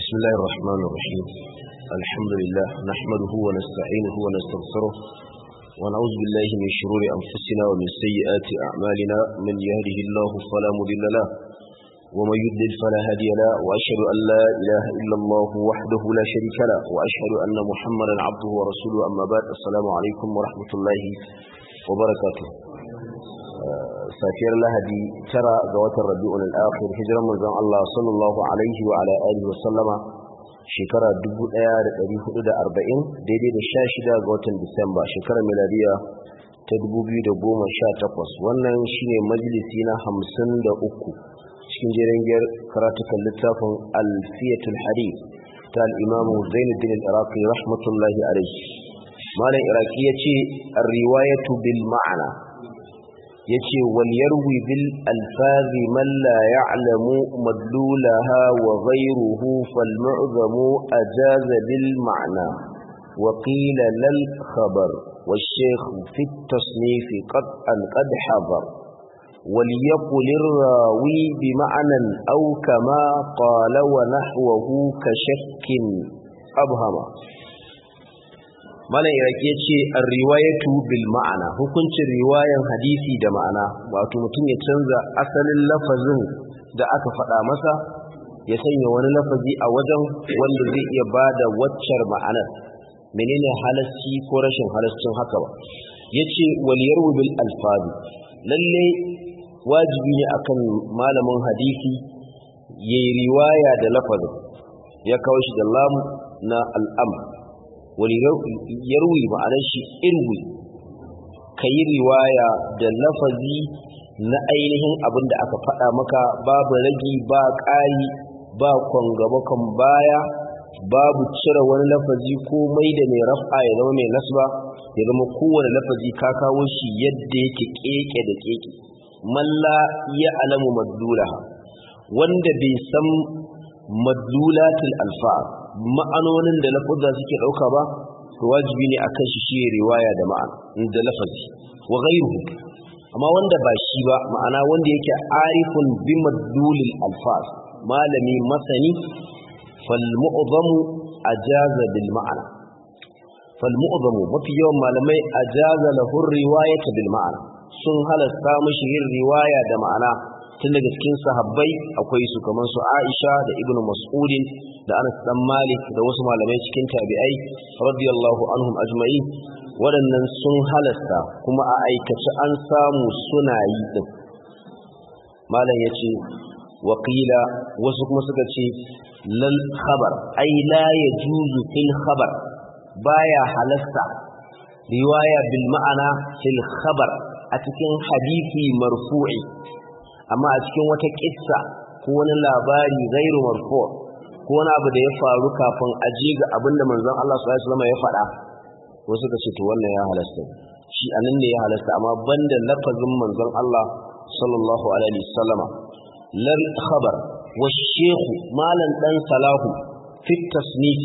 بسم الله الرحمن الرحيم. الحمد لله نحمده ونستعينه ونستغفره ونعوذ بالله من شرور أنفسنا ومن سيئات أعمالنا. من يهده الله فلا مضل له ومن يضلل فلا هادي له، وأشهد أن لا إله إلا الله وحده لا شريك له، وأشهد أن محمدا عبده ورسوله. أما بعد، السلام عليكم ورحمة الله وبركاته. safiyar lahadi 9 ga watan rabi'ul akhir, hijiran manzon Allah sallallahu alaihi wa ala alihi wa sallama shekara 1440 daidai da 16 ga watan Disamba shekarar miladiya ta 2018. wannan shine majalisi na 53 cikin jerin karatukan littafin Alfiyatul Hadith ta al-Imam Zainuddin al-Iraqi rahmatullahi alaihi. malam Iraqi yace ar-riwayatu bil ma'na, yace wal yarwi bil alfazi man la ya'lamu madlulaha wa ghayruhu fal mu'zamu ajaza bil ma'na wa qila lil khabar wal shaykh fi at-tasnif qad hadar wal yaqul ar-rawi bi ma'nan aw kama qala wa nahwahu ka shakkin abhama. malam Iraqi yace ar-riwayatu bil ma'ana, hukuncin riwayan hadisi da ma'ana, wato mutum ya canza asalin lafazin da aka faɗa masa ya sanya wani lafazi a wajen wanda zai iya bada waccar ma'anar. menene halasci ko rashin halascin haka ba? yace wal yarwi bil alfazi, lalle wajibi ne akan malamin hadisi yayi riwaya da lafazin, ya kawo shi da lam na al-amr. wani yarwi ma'anar shi irwi, ka yi riwaya da lafazi na ainihin abin da aka faɗa maka, babu ragi ba ƙari ba kwangabakon baya, babu cire wani lafazi ko mai da mai raf'a ya zama mai nasba, ya zama kowane lafazi ka kawo shi yadda yake keke da keke. malla ya alamu madlulaha, wanda bai san madlulatul alfaz, ma'anonin da lafazza suke dauka ba, to wajibi ne akan shi riwaya da ma'ana da lafazi wa ghayruhu. amma wanda ba shi ba, ma'ana wanda yake arifun bi madlulil alfaz, malami masani, fal mu'zamu ajaza bil ma'ana, fal mu'zamu mafi yawan malamai ajaza lahu riwayata bil ma'ana, sun halasta mishi yin riwaya da ma'ana. tun daga cikin sahabbai akwai su kamar su Aisha da Ibn Mas'ud da Anas dan Malik da wasu malamai cikin tabi'ai radiyallahu anhum ajma'in, waɗannan sun halasta kuma a aikace an samu suna yi din. malam yace waqila, wasu kuma suka ce lal khabar, ai la yajuzu fil khabar, baya halasta riwaya bil ma'ana fil khabar a cikin hadisi marfu'i, amma a cikin wata kissa ko wani labari gairu marfu ko wani abu da ya faru kafin aje ga abin da manzon Allah sallallahu alaihi wasallam ya faɗa, wasu ka ce to wannan ya halasta, shi anan ne ya halasta, amma banda lafazin manzon Allah sallallahu alaihi wasallam. lal khabar wa shaykh malan dan salahu fi tasnif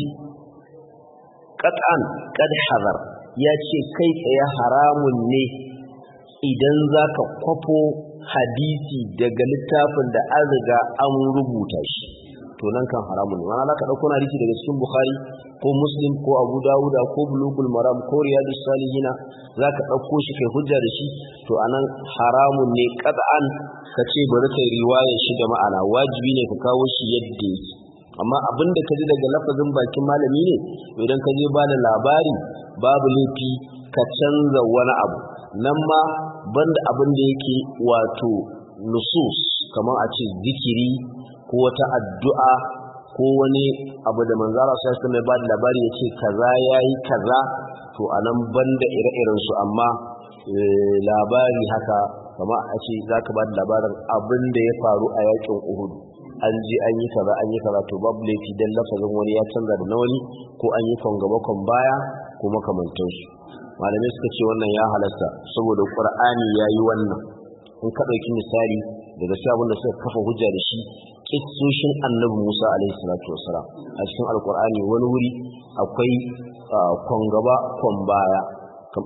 qat'an qad hadar, ya ce kai tsaye haramun ne idan zaka kwafo hadisi daga littafin da an riga an rubuta shi, to nan kan haramun ne. wani za ka ɗauko hadisi daga cikin Bukhari ko Muslim ko Abu Dawuda ko Bulugul Maram ko Riyadus Salihina, za ka ɗauko shi kai hujja da shi, to anan haramun ne qad'an ka ce bari kai riwayar shi da ma'ana, wajibi ne ka kawo shi yadda yake. amma abin da ka ji daga lafazin bakin malami ne, idan ka je ba da labari babu laifi ka canza wani abu nan ma, banda abin da yake wato nusus kamar a ce zikiri ko wata addu'a ko wani abu da manzara sai sai mai bada labari yace kaza yayi kaza, to anan banda ire-iren su. amma labari haka kamar a ce zaka bada labarin abin da ya faru a yakin Uhud, an je an yi kaza, to babu laifi dan lafazin wani ya canza da na wani, ko an yi kon baya ko makamantansu. malamai suka ce wannan ya halasta saboda Qur'ani yayi wannan. in ka dauki misali daga sabon da suka kafa hujja da shi, kissoshin Annabi Musa alaihi salatu wasalam a cikin Al-Qur'ani, wani wuri akwai kon gaba kon baya.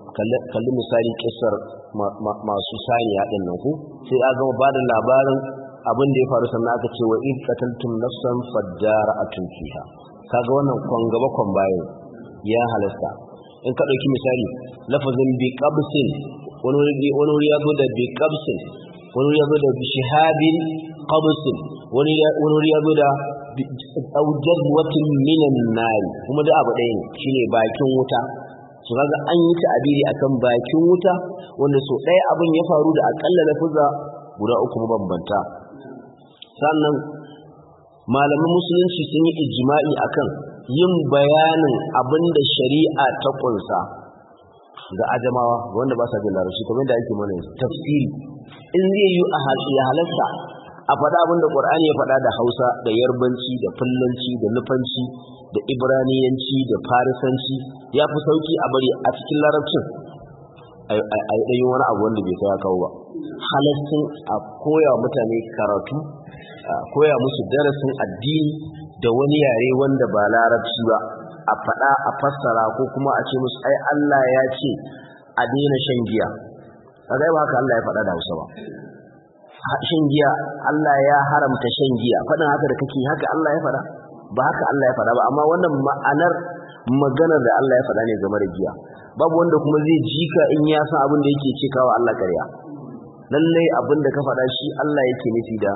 kalli misali kissar masu saniya din nan ko sai a gama bada labarin abin da ya faru sannan aka ce wa id qataltum nafsan fadara'atun fiha kaga wannan kon gaba kon baya ya halasta in ka dauki misali lafazin bi qabsin wani ya zo da bi qabsin wani ya zo da bi shihabin qabsin wani ya zo da aujazwatin minan nar kuma da abu ɗaya ne shine bakin wuta su kaga an yi ta'abiri akan bakin wuta wanda so ɗaya abin ya faru da akalla lafuza guda uku mabambanta sannan malaman musulunci sun yi ijma'i akan yin bayanin abinda shari'a ta kunsa ga ajamawa wanda ba sa jin larabci kamar da ake mana tafsiri in zai yi a halarta a faɗa abinda Qur'ani ya faɗa da Hausa da Yarbanci da Fullanci da Nufanci da Ibraniyanci da Farisanci ya fi sauki a bari a cikin larabcin a yi ɗanyi wani abu wanda bai kai kawo ba halastin a koya mutane karatu a koya musu darasin addini da wani yare wanda ba larabci ba a faɗa a fassara ko kuma a ce musu ai Allah ya ce a daina shan giya a ba haka Allah ya faɗa da Hausa ba shan giya Allah ya haramta shan giya faɗin haka da kake haka Allah ya faɗa ba haka Allah ya faɗa ba amma wannan ma'anar maganar da Allah ya faɗa ne game da giya babu wanda kuma zai jika in ya san abin da yake cikawa Allah ƙarya lallai abin da ka faɗa shi Allah yake nufi da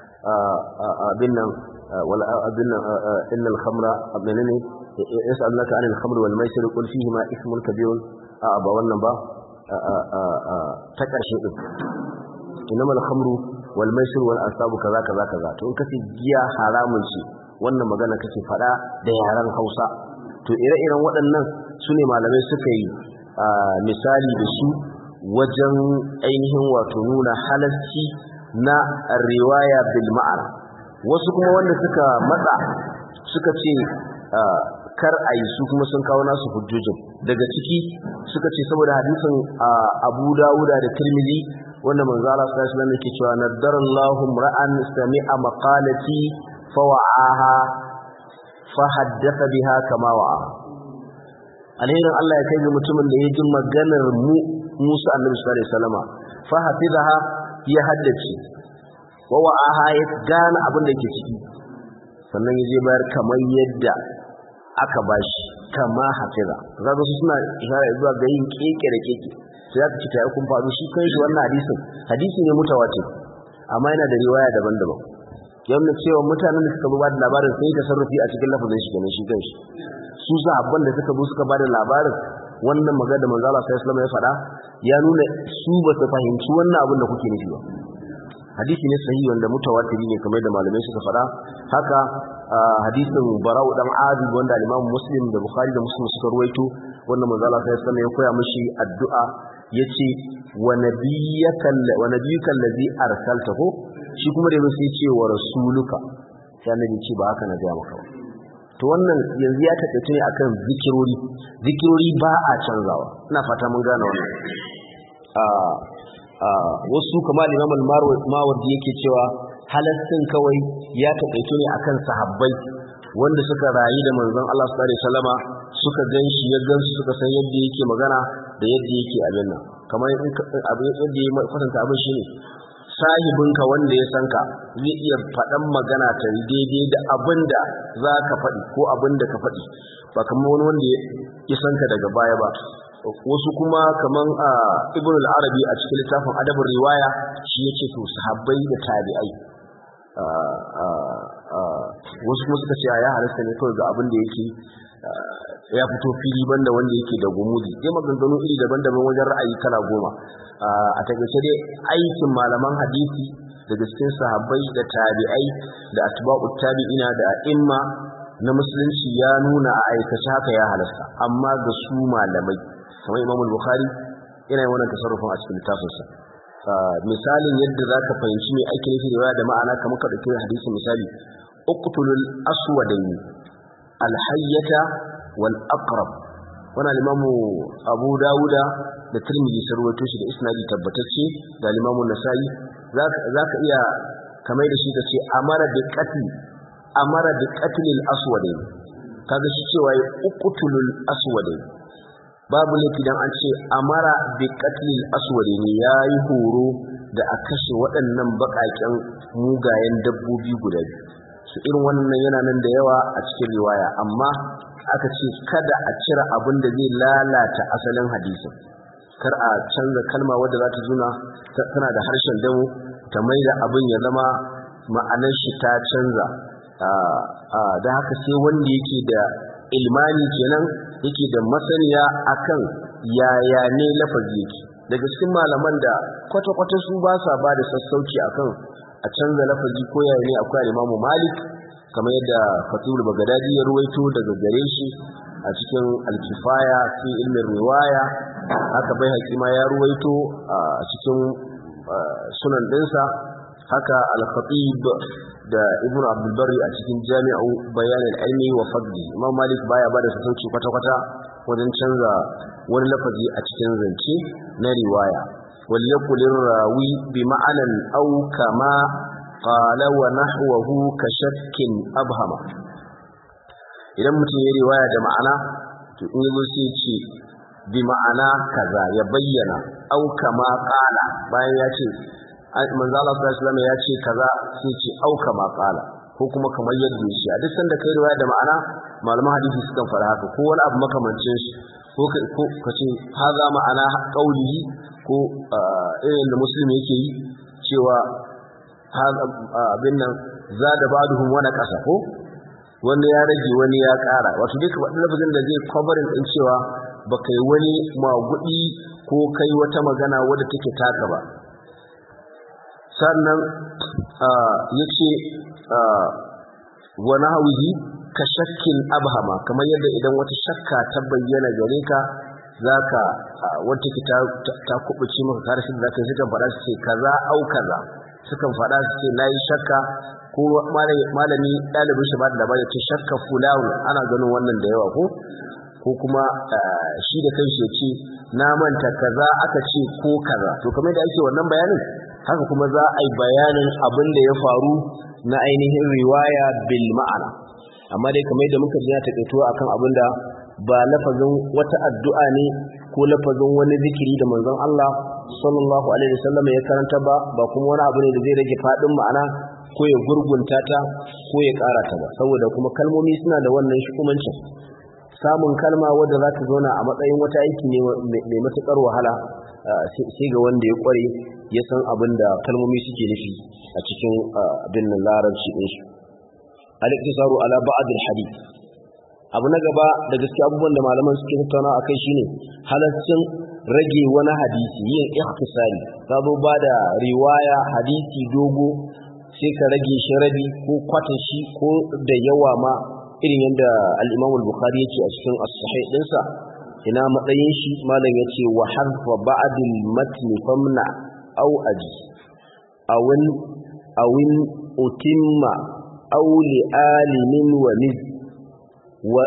abin nan innal khamra abinane yas'alunaka anil khamri wal maisir qul fihima ismun kabirun ba wannan ba ta ƙarshe din innamal khamru wal maisir wal ansabu kaza kaza kaza to in kace giya haramun ce wannan magana kake fada da yaran Hausa to ire-iren waɗannan sune malamai suka yi misali da su wajen ainihin wato nuna halasci na riwaya bil ma'ana wasu kuma wanda suka matsa suka ce kar ayi su kuma sun kawo nasu hujjojin daga ciki suka ce saboda hadisin Abu Dawud da Tirmidhi wanda manzo Allah sallallahu alaihi wasallam yake cewa nadarallahu ra'an sami'a maqalati fawa'aha fahaddatha biha kama wa'a alherin Allah ya kai ga mutumin da ya ji maganar Musa annabi sallallahu alaihi wasallam fahafizaha ya haddace wa'aha ya gane abin da yake ciki sannan ya je bayar kamar yadda aka bashi kama hafiza kaga su suna ishara zuwa ga yin keke da keke sai aka ci tayi kun faru shi kanshi wannan hadisi ne mutawatir amma yana da riwaya daban-daban yana cewa mutanen da suka ba da labarin sai tasarrufi a cikin lafazin shi kenan shi kanshi su sahabban da suka zo suka ba da labarin wannan magana da manzo Allah sallallahu alaihi wasallam ya faɗa ya nuna su ba su fahimci wannan abin da kuke nufi ba hadisi ne sahihi wanda mutawatiri ne kamar da malamai suka faɗa haka hadisin Bara'u dan Azib wanda Imam Muslim da Bukhari da Muslim suka ruwaito wannan manzo Allah sallallahu alaihi wasallam ya koya mishi addu'a yace wa nabiyyaka allazi arsaltahu shi kuma da sai ce wa rasuluka sai annabi ce ba haka na ga maka to wannan yanzu ya taƙaice ne akan zikirori ba a canzawa ina fata mun gane wannan wasu kamar Imam al-Mawardi yake cewa halastin kawai ya taƙaito ne akan sahabbai wanda suka rayu da manzon Allah sallallahu alaihi wasallama suka ganshi ya gansu suka san yadda yake magana da yadda yake abin nan kamar abin yadda ya kwatanta abin shine sahibinka wanda ya san ka zai iya faɗan magana ta daidai da abin da za ka faɗi ko abin da ka faɗi ba kamar wani wanda ya san ka daga baya ba wasu kuma kaman Ibn al-Arabi a cikin littafin Adabur Riwaya shi yake to sahabbai da tabi'ai wasu kuma suka ce ya halasta ne kawai ga abin da yake ya fito fili banda wanda yake da gumudi sai maganganu iri daban-daban wajen ra'ayi kala goma a takaice dai aikin malaman hadisi daga cikin sahabbai da tabi'ai da atba'ut tabi'ina da a'imma na musulunci ya nuna a aikace haka ya halasta amma ga su malamai kamar Imam Bukhari yana yin wannan tasarrufin a cikin littafinsa misalin yadda zaka fahimci me ake nufi da da ma'ana kamar ka dauki hadisi misali uqtulul aswadayn alhayyata wal aqrab wannan Imam Abu Dawuda da Tirmidhi sun rawaito shi da isnadi tabbatacce da Imam Nasa'i zaka iya kamar da shi kace amara bi qatlil aswadayn kaga shi cewa uqtulul aswadayn babu laifi dan an ce amara bi qatlil aswadayn yayi horo da a kashe waɗannan baƙaƙen mugayen dabbobi guda biyu. Su irin wannan yana nan da yawa a cikin riwaya, amma aka ce kada a cire abin da zai lalata asalin hadisin, kar a canza kalma wadda za ta zuna tana da harshen damo ta mai da abin ya zama ma'anar shi ta canza. Da haka sai wanda yake da ilmani kenan yake da masaniya akan yaya ne lafazi yake. Daga cikin malaman da kwata-kwata su ba sa ba da sassauci akan a canza lafazi ko yaya ne akwai Imam Malik, kamar yadda Fatul Bagdadi ya ruwaito daga gare shi a cikin Al-Kifaya fi ilmin riwaya. Haka bai hakima ya ruwaito a cikin sunan dinsa, haka Al-Khatib da Ibn Abdul Barri a cikin Jami'u Bayan al-Ilmi wa Fadli. Imam Malik baya bada sassauci kwata-kwata wajen canza wani lafazi a cikin zance na riwaya. wal yaqul rawi bi ma'anan aw kama qala wa nahwahu ka shakkin abhama. Idan mutum ya riwaya da ma'ana to in yazo sai ce bi ma'ana kaza ya bayyana, aw kama qala bayan ya ce manzo Allah sallallahu alaihi wasallam ya ce kaza sai ce aw kama qala, ko kuma kamar yadda shi. A duk sanda kai riwaya da ma'ana malaman hadisi sukan fara haka, ko wani abu makamancin shi, ko ka ce haza ma'ana qaulihi, ko irin da Muslim yake yi cewa abin nan zada ba'duhum wa naqasa, ko wanda ya rage wani ya ƙara. Wato dai kamar lafazin da zai covering din cewa ba kai wani magudi ko kai wata magana wadda take taka ba. Sannan yace wa nahwihi ka shakkin abhama, kamar yadda idan wata shakka ta bayyana gare ka zaka wata ta kubuce maka karshen zaka yi sukan faɗa su ce kaza au kaza, sukan faɗa su ce nayi shakka, ko malami ɗalibin shi ba da labari ce shakka fulawu, ana ganin wannan da yawa, ko kuma shi da kanshi ya ce na manta kaza aka ce ko kaza. To kamar da ake wannan bayanin haka kuma za a yi bayanin abin da ya faru na ainihin riwaya bil ma'ana. Amma dai kamar da muka ji na taƙaito akan abin da ba lafazin wata addu'a ne ko lafazin wani zikiri da manzon Allah sallallahu alaihi wasallam ya karanta ba kuma wani abu ne da zai rage fadin ma'ana ko ya gurgunta ta ko ya ƙara ta ba, saboda kuma kalmomi suna da wannan shukumancin. Samun kalma wadda za ta zauna a matsayin wata aiki ne mai matuƙar wahala, sai ga wanda ya ƙware ya san abin da kalmomi suke nufi a cikin abin nan larabci din shi. Al-iktisaru ala ba'd al-hadith. Abu na gaba da gaske abubuwan da malaman suke tattauna akai shine halaccin rage wani hadisi, yin ikhtisari. Ka zo ba da riwaya hadisi dogo sai ka rage shi rabi ko kwatan shi ko da yawa ma, irin yadda al-Imam al-Bukhari yake a cikin as-sahih dinsa. Ina matsayin shi? Malam yace wa harfa ba'd al-matn famna aw aji awin utimma aw li alimin wa niz wa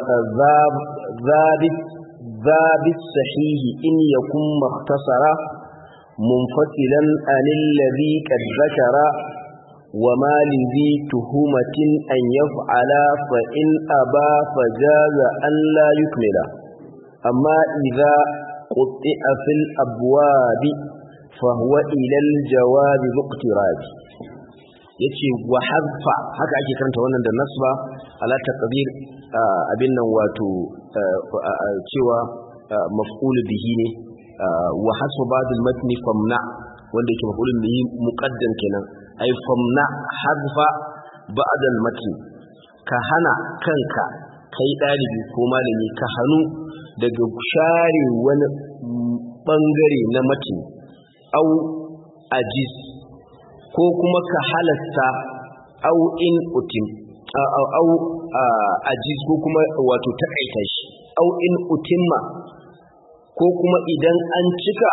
dhabit sahih in yakun mukhtasara munfasilan anil ladhi qad zakara wa ma lidhi tuhumatin an yaf'ala fa in aba fajaza an la yukmila amma idha qutti'a fil abwab فهو إلى الجواب باقتراب. yace wa hadfa, haka ake karanta wannan da nasba ala taqdir abin nan, wato cewa maf'ul bihi ne. wa hasbu ba'd al-matn famna, wanda yake maf'ul bihi muqaddam kenan, ay famna hadfa ba'd al-matn, ka hana kanka kai dalibi ko malami ka hanu daga share wani bangare na matni, au ajiz, ko kuma ka halasta au in utim, au ajiz ko kuma wato takaita shi, au in utimma, ko kuma idan an cika,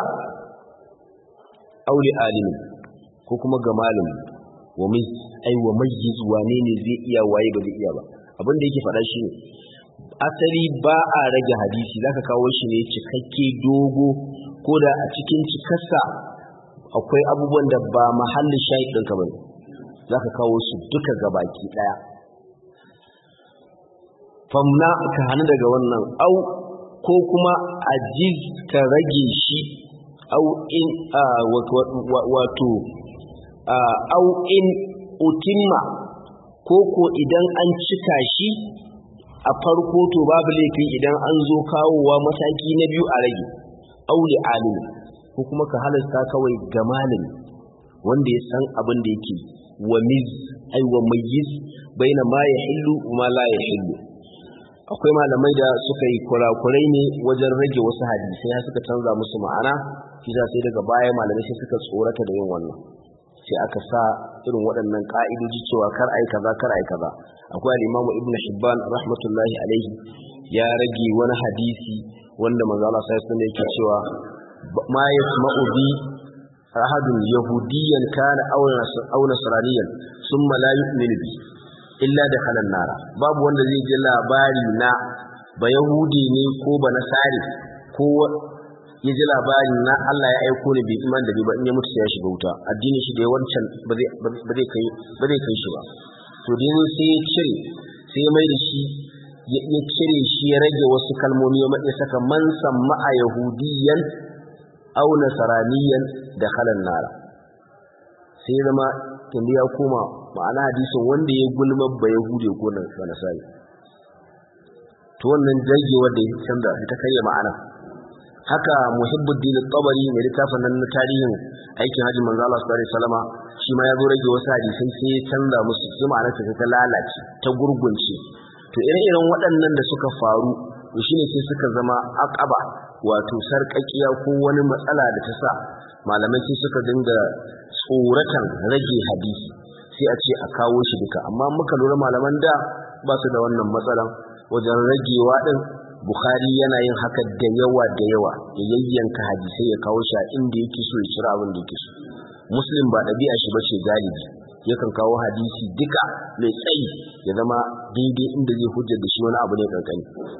auli alimi, ko kuma ga malami. wa mayyiz, wane ne zai iya waye ba zai iya ba. Abin da yake faɗa shi ne asali ba a rage hadisi, zaka kawo shi ne cikakke dogo, ko da a cikin cikarsa akwai abubuwan da ba mahallin shahid ɗinka ba ne, zaka kawo su duka gabaki ɗaya. famna ka hana daga wannan, au ko kuma ajiz ka rage shi au in wato au in utimma ko idan an cika shi a farko to babu laifi idan an zo kawowa mataki na biyu a rage auli alim ko kuma ka halasta kawai ga malami wanda ya san abin da yake wa mayyiz baina ma yahillu wa ma la yahillu. Akwai malamai da suka yi kurakurai ne wajen rage wasu hadisai ya suka canza musu ma'ana kisa sai daga baya malamai sai suka tsorata da yin wannan sai aka sa irin waɗannan ka'idoji cewa kar ai kaza kar ai kaza. Akwai al-Imam Ibn Hibban rahmatullahi alaihi ya rage wani hadisi wanda manzo Allah sai sun yake cewa ma yasma'u bi ahadun yahudiyyan kana aw nasraniyan thumma la yu'minu bi illa dakhala an-nar. Babu wanda zai ji labari na ba yahudi ne ko ba nasari ko ya ji labari na Allah ya aiko ni bai iman da ni ba in ya mutu sai ya shiga wuta. Addinin shi da wancan ba zai kai shi ba. To dai sai ya cire sai ya mai da shi ya cire shi ya rage wasu kalmomi ya saka man samma a yahudiyan aw nasraniyan dakhala an-nar. Sai zama tunda ya koma ma'ana hadisin wanda ya gulma ba yahudi ko nasari. To wannan jagewar da ya canza ta kai ma'ana. Haka Muhibbuddin al-Tabari mai littafin nan na tarihin aikin Hajji manzo Allah sallallahu alaihi wasallama shi ma ya zo rage wasu hadisai sai ya canza musu su ma'ana ta lalace ta gurgunce. To irin waɗannan da suka faru to shine sai suka zama aqaba wato sarƙaƙiya ko wani matsala da ta sa malamai sai suka dinga tsoratan rage hadisi sai a ce a kawo shi duka. Amma muka lura malaman da ba su da wannan matsalan wajen ragewa din. Bukhari yana yin haka da yawa ya yayyanka hadisai ya kawo shi a inda yake so ya cira abin da yake so. Muslim ba ɗabi'a shi bace galibi yakan kawo hadisi duka mai tsayi ya zama daidai inda zai hujjar da shi wani abu ne kankani.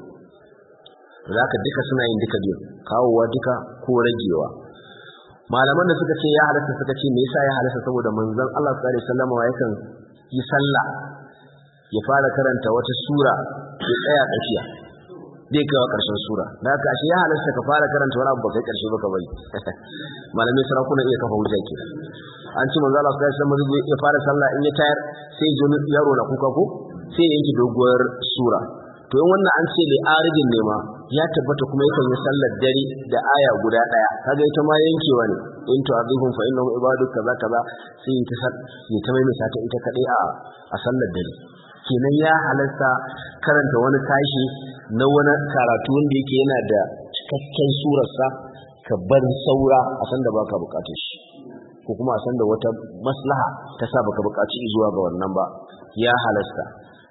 Zaka duka suna yin duka biyu kawowa duka ko ragewa. Malaman da suka ce ya halatta suka ce me yasa ya halatta saboda manzon Allah sallallahu alaihi wasallam yakan yi sallah ya fara karanta wata sura ya tsaya tsakiya zai kawo ƙarshen sura da haka ashe ya halarta ka fara karanta wani abu ba kai ƙarshe ba ka bari. Malamai sarakuna iya kafa hujja ke an ci manzo Allah sallallahu alaihi wasallam ya fara sallah in ya tayar sai jini yaro na kuka ko sai yanki doguwar sura. To in wannan an ce li aridin ne ma ya tabbata kuma yakan yi sallar dare da aya guda daya kaga ita ma yankewa ne in to azihum fa innahum ibadu kaza kaza sai ta mai ta ita kadai a sallar dare. Kenan ya halarta karanta wani tashi na wani karatu wanda yake yana da cikakken surarsa ka bar saura a san da baka bukatar shi ko kuma a san da wata maslaha ta sa baka bukaci zuwa ga wannan ba ya halasta.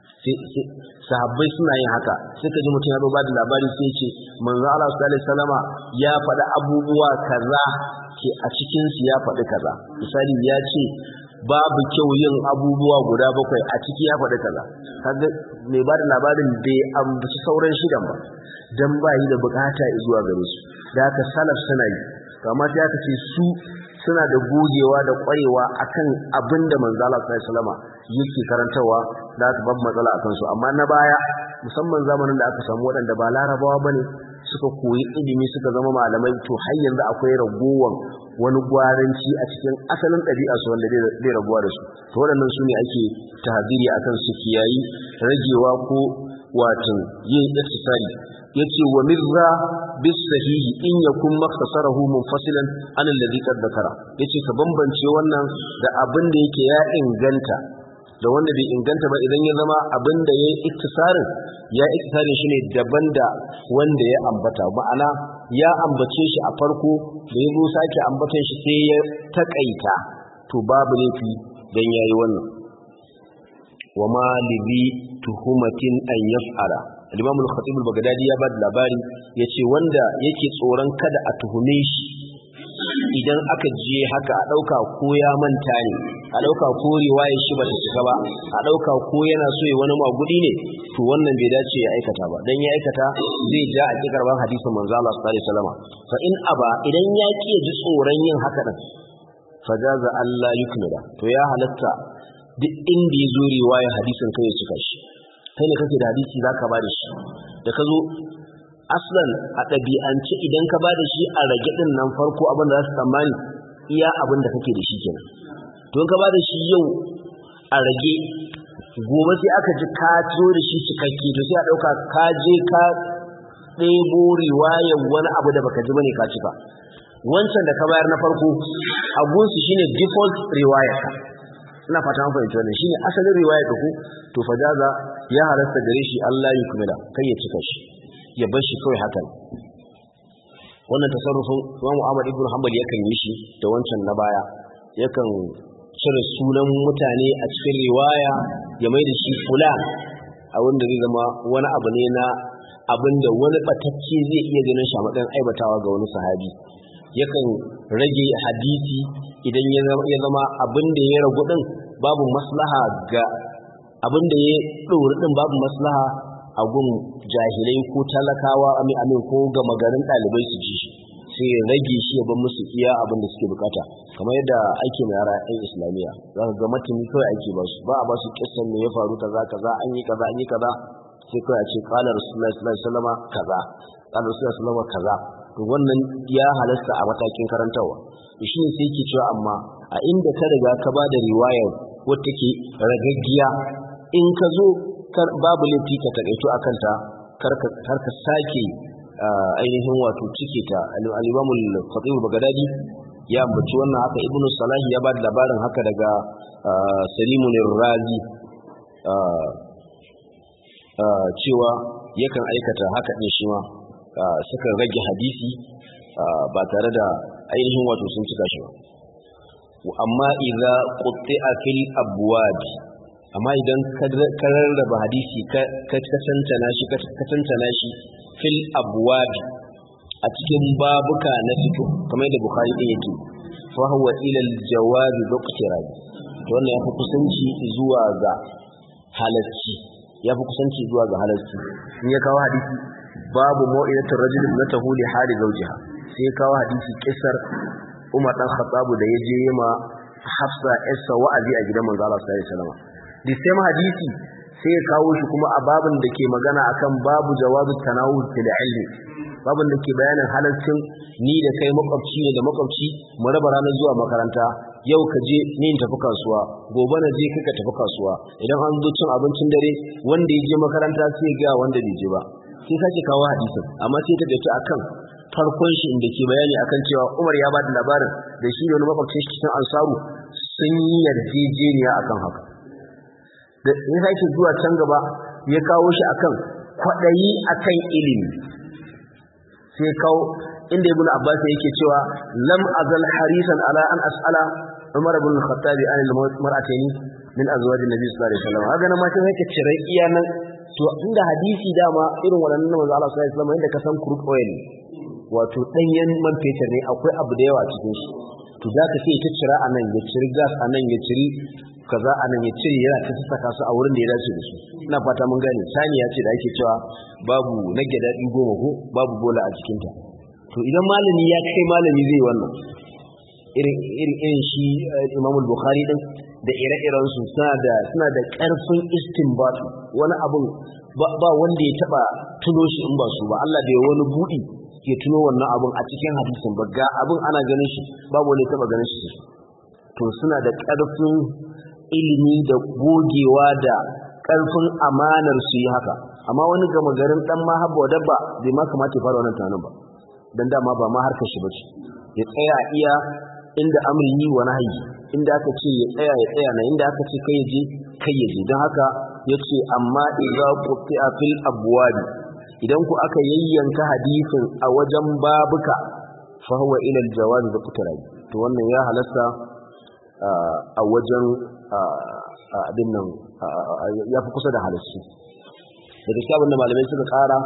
Sahabbai suna yin haka sai ka ji mutum ya ba da labari sai ce manzo Allah sallallahu alaihi wasallama ya faɗi abubuwa kaza ke a cikin su ya faɗi kaza. Misali ya ce babu kyau yin abubuwa guda bakwai a ciki ya faɗi kaza. Kaga mai ba da labarin bai ambaci sauran shidan ba dan ba yi da bukata zuwa gare su. Da haka salaf suna yi amma sai aka ce su suna da gogewa da kwarewa akan abinda manzo Allah sallallahu alaihi wasallam yake karantawa da aka babu matsala akan su. Amma na baya musamman zamanin da aka samu waɗanda ba larabawa bane suka koyi ilimi suka zama malamai to har yanzu akwai ragowan wani gwaranci a cikin asalin ɗabi'a su wanda zai rabuwa da su. To waɗannan su ne ake tahziri akan su kiyayi ragewa ko wato yin iktisari. Yace wa mirza bis sahihi in yakun makhtasarahu munfasilan an alladhi qad dhakara. Yace ka bambance wannan da abin da yake ya inganta da wanda bai inganta ba idan ya zama abin da yayi iktisarin shi ne daban da wanda ya ambata. Ma'ana ya ambace shi a farko da ya zo sake ambatan shi sai ya takaita to babu laifi dan yayi wannan. Wa ma libi tuhumatin an yaf'ala. Al-Imam al-Khatib al-Baghdadi ya bada labari yace wanda yake tsoron kada a tuhume shi idan aka je haka a dauka ko ya manta ne a dauka ko riwayar shi bata cika ba a dauka ko yana so ya wani magudi ne to wannan bai dace ya aikata ba dan ya aikata zai ja a kikarban hadisin manzo Allah sallallahu alaihi wasallam. Fa in aba idan ya ki ji tsoron yin haka din fajaza Allah yukmila to ya halatta duk inda ya zo riwayar hadisin kai ya cika shi. Kai ne kake da hadisi zaka ba da shi da ka zo aslan a ɗabi'ance idan ka bada shi a rage din nan farko abin da za su tsammani iya abin da kake da shi kenan to in ka bada shi yau a rage gobe sai aka ji ka zo da shi cikakke to sai a ɗauka ka je ka ɗebo riwayar wani abu da baka ji bane ka cika wancan da ka bayar na farko abunsu shine default riwayar ka ina fata an fahimci wannan shine asalin riwayar ka ku to fajaza ya halasta gare shi Allah ya kumila kai ya cika shi ya bar shi kawai hakan wannan tasarrufin Imam Ahmad ibn Hanbal yakan yi shi da wancan na baya yakan cire sunan mutane a cikin riwaya ya mai da shi fulan a wanda zai zama wani abu ne na abinda wani batacce zai iya ganin shi a matsayin aibatawa ga wani sahabi yakan rage hadisi idan ya zama abinda ya ragu din babu maslaha ga abinda ya ɗori din babu maslaha a gun jahilai ko talakawa amin ko ga magarin ɗalibai su ji shi sai ya rage shi ya bar musu iya abin da suke bukata kamar yadda ake na yara ɗan islamiyya za ka ga matani kawai ake ba su ba a ba su kissan me ya faru kaza kaza an yi kaza sai kawai a ce qala rasulullahi sallallahu alaihi wasallam kaza qala rasulullahi sallallahu alaihi wasallam kaza to wannan ya halasta a matakin karantawa shi ne sai yake cewa amma a inda ka riga ka ba da riwayar wacce take ragaggiya in ka zo babu laifi ka takaito akan ta kar ka sake ainihin wato cike ta al-Imam al-Khatib al-Baghdadi ya ambaci wannan haka Ibn Salah ya ba da labarin haka daga Salimun ar-Razi cewa yakan aikata haka din shi ma suka rage hadisi ba tare da ainihin wato sun cika shi ba amma idza qutti'a fil abwab amma idan ka rarraba hadisi ka tantana shi fil abwab a cikin babuka na fiqh kamar da Bukhari din yake fa huwa ila al jawaz biqtirab to wannan yafi kusanci zuwa ga halacci in ya kawo hadisi babu mu'ilatul rajul na tahuli hali zawjiha sai kawo hadisi kisar Umar dan Khattab da yaje ma Hafsa essa wa'azi a gidan manzo Allah sallallahu alaihi wasallam the same hadisi sai ya kawo shi kuma a babin da ke magana akan babu jawazu tanawul fil ilmi babin da ke bayanin halaccin ni da kai makwabci ne da makwabci mu raba ranar zuwa makaranta yau ka je ni in tafi kasuwa gobe na je kika tafi kasuwa idan an zo cin abincin dare wanda ya je makaranta sai ga wanda bai je ba sai sake kawo hadisin amma sai ta dace akan farkon shi inda ke bayani akan cewa Umar ya bada labarin da shi ne wani makwabcin shi cikin Ansaru sun yi yarjejeniya akan haka da ya sake zuwa can gaba ya kawo shi akan kwadayi akan ilimi sai kawo inda Ibn Abbas yake cewa lam azal harisan ala an as'ala Umar ibn al-Khattab an al-mar'atayn min azwajin Nabi sallallahu alaihi wasallam haka nan ma sai yake cire iya nan to inda hadisi dama irin wannan manzo Allah sallallahu alaihi wasallam inda ka san crude oil wato danyen man fetur ne akwai abu da yawa cikin shi to zaka sai ta cira anan ya ciri gas anan ya ciri kaza anan ya ciri yana ta saka su a wurin da ya dace da su ina fata mun gane saniya ce da ake cewa babu nage dadi goma ko babu bola a cikin ta to idan malami ya kai malami zai wannan irin shi Imam al-Bukhari din da ire-iren su suna da ƙarfin istinbat wani abun ba wanda ya taba tuno shi in ba su ba Allah bai wani budi ya tuno wannan abun a cikin hadisin ba ga abun ana ganin shi babu wanda ya taba ganin shi to suna da ƙarfin ilimi da gogewa da ƙarfin amanar su yi haka amma wani gama garin dan mahabba wa dabba bai ma kamata ya fara wannan tunanin ba dan dama ba ma harkar shi bace ya tsaya iya inda amrin yi wa nahyi inda aka ce ya tsaya na inda aka ce kai je don haka yace amma idza quti'a fil abwab idan ku aka yayyanka hadisin a wajen babuka fa huwa ila al jawaz bi qutrai to wannan ya halasta a wajen abin nan ya fi kusa da halasci da gaskiya abin da malamai suka kara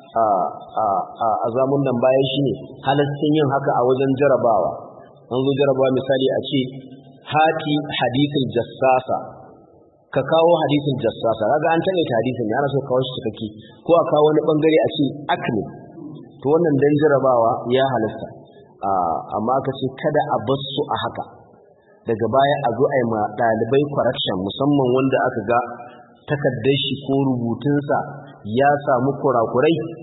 a zamun nan bayan shi ne halascin yin haka a wajen jarabawa an zo jarabawa misali a ce hati hadisin jassasa ka kawo hadisin jassasa kaga an taƙaita hadisin ya ana so kawo shi cikakke ko a kawo wani bangare a ce akne to wannan dan jarabawa ya halasta amma ka ce kada a bar su a haka daga baya a zo a yi ma ɗalibai correction musamman wanda aka ga takaddar shi ko rubutunsa ya samu kurakurai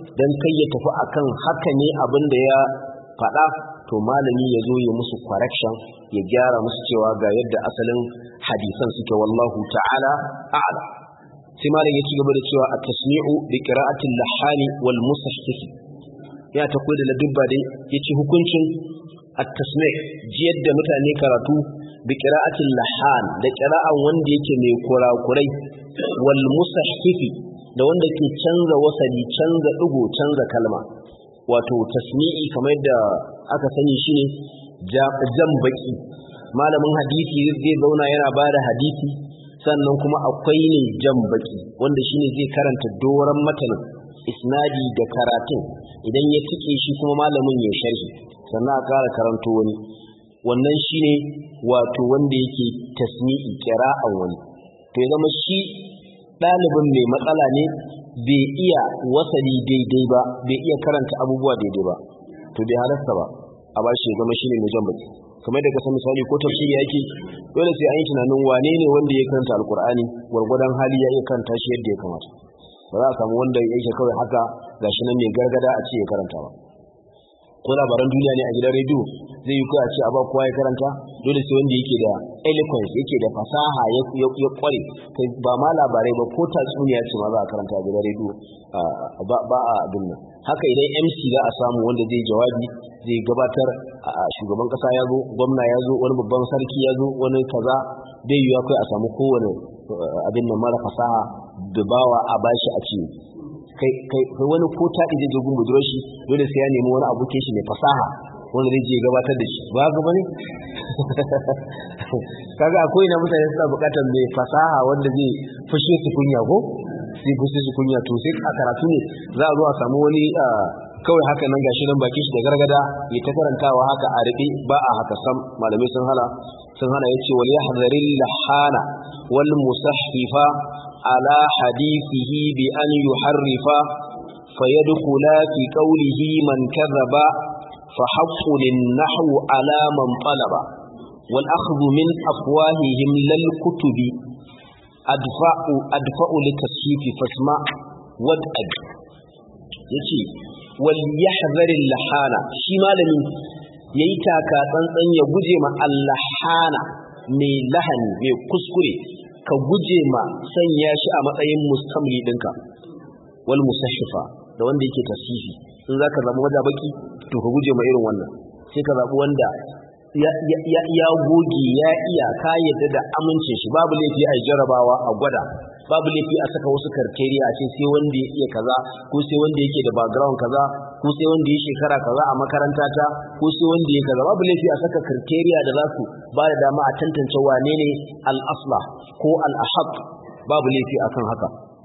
dan kai ya tafi akan haka ne abin da ya faɗa, to malami ya zo ya musu correction, ya gyara musu cewa ga yadda asalin hadisan suke, wallahu ta'ala a'lam. sai malam ya ci gaba da cewa at-tasmi'u bi qira'ati al-lahani wal musahhif, ya ta koyar da ladubba dai yace hukuncin at-tasmi' jiyar da mutane karatu bi qira'ati al-lahan, da qira'an wanda yake mai kurakurai, wal musahhif, da wanda ke canza wasali, canza digo, canza kalma. Wato tasmi'i kamar yadda aka sani shine jan baki. Malamin hadisi zai zauna yana bada hadisi, sannan kuma akwai ne jan baki wanda shine zai karanta doran matanin isnadi da karatun, idan ya tike shi kuma malamin ya sharhi, sannan a ƙara karanto wani. Wannan shine wato wanda yake tasmi'i, qira'an wani. To ya zama shi ɗalibin mai matsala ne, bai iya wasali daidai ba, bai iya karanta abubuwa daidai ba, to bai halasta ba a bashi ya zama shine mai jan baki. Kamar da kasan misali ko tafsiri yake, dole sai an yi tunanin wane ne wanda ya karanta alkur'ani gwargwadon hali ya iya karanta shi yadda ya kamata. Ba za a samu wanda yake kawai haka gashi nan mai gargada a ce ya karanta ba. Ko labaran duniya ne a gidan rediyo zai yi kawai a ce a ba kowa ya karanta, dole sai wanda yake da eloquence, yake da fasaha, ya kware. Kai ba ma labarai ba, ko tatsuniya ce ma za a karanta a gidan rediyo ba a abin nan. Haka idan MC za a samu wanda zai jawabi, zai gabatar, shugaban kasa ya zo, gwamna ya zo, wani babban sarki ya zo, wani kaza, bai yiwa kai a samu kowane abin nan mara fasaha da bawa a bashi a ce kai wani ko ta ije jogun budurwar shi, dole sai ya nemi wani abokin shi mai fasaha wanda zai je gabatar da shi. Ba ga bane kaga akwai na mutane suna bukatar mai fasaha wanda zai fushe su kunya, ko sai fushe su kunya. To sai a karatu ne za a zo a samu wani kawai haka nan gashi nan bakin shi da gargada ya ta karantawa haka a riƙe. Ba a haka sam, malamai sun hana yace wal yahdharil lahana wal musahhifa ala hadithihi bi an yuharrifa fayadkhula fi qawlihi man kadhaba fa haqqu lin nahwu ala man talaba wal akhdhu min afwahihim lal kutubi adfa'u litashifi fasma wad'ad. yace wal yahdharil lahana, shi malami yayi taka tsantsan ya guje ma allahana, mai lahani, mai kuskure, ka guje ma sanya shi a matsayin mustamli dinka. Wal musahhifa, da wanda yake tasifi, in zaka zama majabaki to ka guje ma irin wannan, sai ka zabi wanda ya goge, ya iya, ka yadda da amincin shi. Babu laifi a jarabawa a gwada, babu laifi a saka wasu criteria a ce sai wanda ya iya kaza, ko sai wanda yake da background kaza, ko sai wanda ya shekara kaza a makaranta ta, ko sai wanda ya kaza. Babu laifi a saka criteria da za su ba da dama a tantance wane ne al-aslah ko al-ahaq, babu laifi akan haka.